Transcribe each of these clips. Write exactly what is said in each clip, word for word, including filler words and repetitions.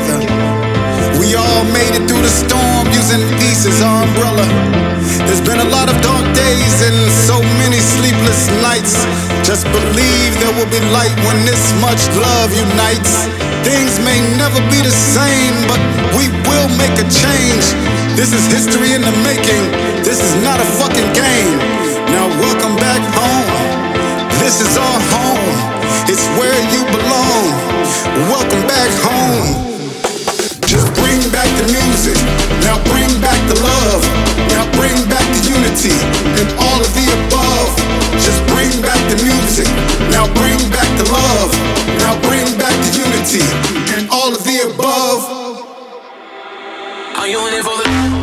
together. We all made it through the storm using peace as our umbrella. There's been a lot of dark days and so many sleepless nights. Just believe there will be light when this much love unites. Things may never be the same, but we will make a change. This is history in the making. This is not a fucking game. Now welcome back home. This is our home. It's where you belong. Welcome back home. Just bring back the music. Now bring back the love. Now bring back the unity and all of the above. Just bring back the music. Now bring back the love. Now bring back the unity and all of the above. Are you in it for the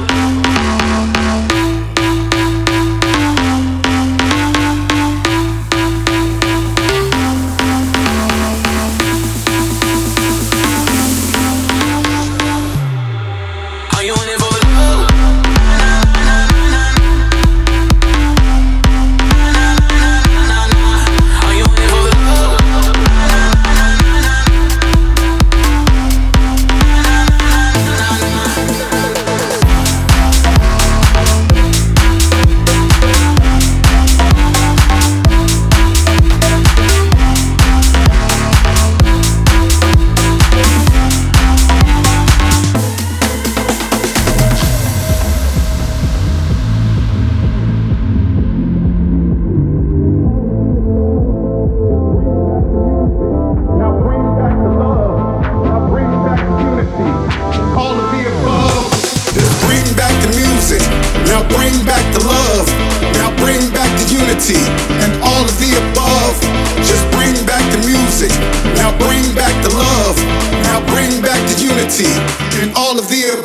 and all of the above. Just bring back the music. Now bring back the love. Now bring back the unity and all of the above.